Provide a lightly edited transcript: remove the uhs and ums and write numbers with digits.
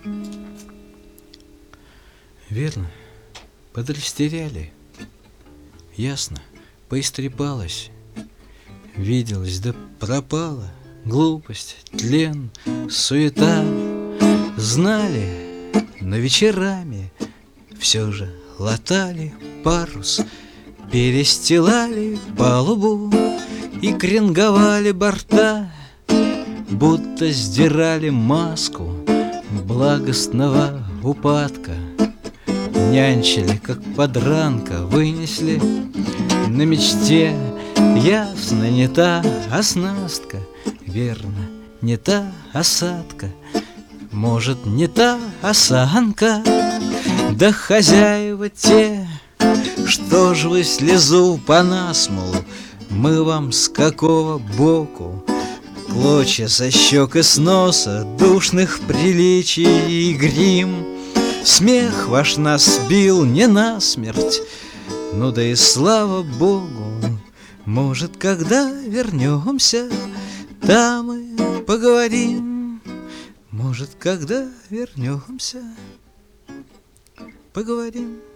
Верно, подрастеряли. Ясно, поистрепалась, виделась да пропала. Глупость, тлен, суета. Знали, но вечерами все же латали парус, перестилали палубу и кренговали борта, будто сдирали маску благостного упадка. Нянчили, как подранка, вынесли на мечте. Ясно, не та оснастка, верно, не та осадка, может, не та осанка. Да хозяева те, что ж вы слезу по насмолу, мы вам с какого боку? Клочья со щек и с носа, душных приличий и грим. Смех ваш нас сбил не насмерть, ну да и слава Богу. Может, когда вернемся, там мы поговорим. Может, когда вернемся, поговорим.